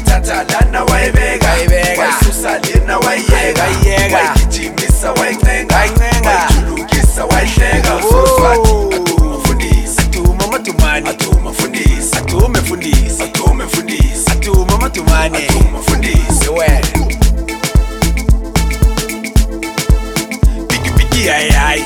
wayithatha lana wayibeka wayisusa lena wayiyeka wayigijimisa wayincenga wayijulukisa wayihleka usoswathi aduma mfundisi Aduma Matumane aduma mfundisi Adume mfundisi adume mfundisi Aduma Matumane aduma mfundisi Bigi bigi ay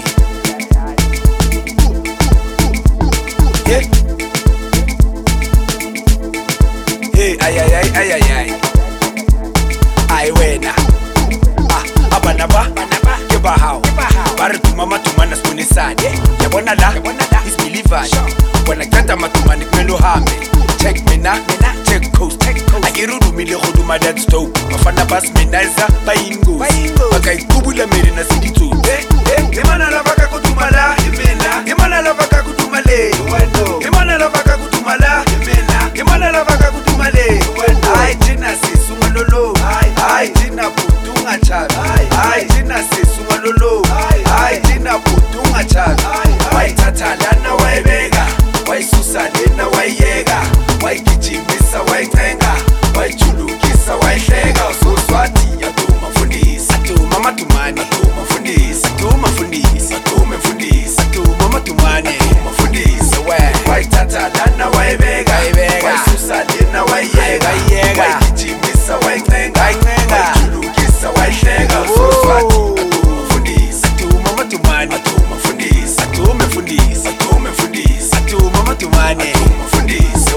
Ay wena abanaba ke ba hao ba re Duma Matumane sibonisane yabona la is believers bona kata Matumane kumelo hambe check mina check coast akirudumile go duma that stove bafana bas menaiza ba ingozi bakaikubula mere na siditso imana la baka kudumala imena imana la baka kudumale wendo imana la baka kudumala imena imana la baka kudumale wendo ay thina sisungololo ay thina budunga chabi ay thina sisungololo ay thina budunga chabi wayithatha lana wayibeka wayisusa lena wayiyeka wayigijimisa wayincenga wayijulukisa wayihleka usoswathi aduma mfundisi Duma Matumane aduma mfundisi Duma mfundisi adume mfundisi Duma Matumane mfundisi wayithatha lana wayibeka wayisusa lena wayiyeka wayigijimisa wayincenga wayijulukisa wayihleka usoswathi aduma mfundisi Duma Matumane aduma mfundisi Adume mfundisi adume mfundisi Duma Matumane aduma mfundisi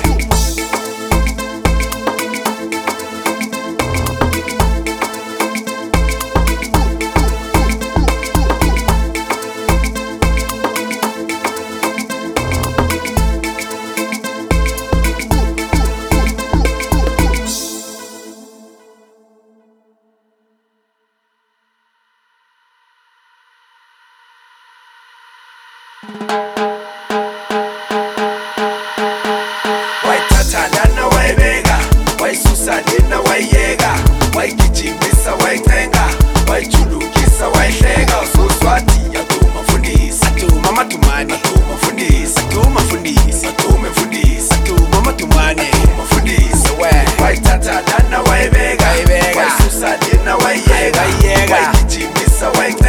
wayithatha lana wayibeka wayisusa lena wayiyeka wayigijimisa wayincenga wayijulukisa wayihleka usoswathi aduma mfundisi Duma Matumane aduma mfundisi Duma mfundisi adume mfundisi Duma Matumane mfundisi wayithatha lana wayibeka wayisusa lena wayiyeka wayigijimisa wayincenga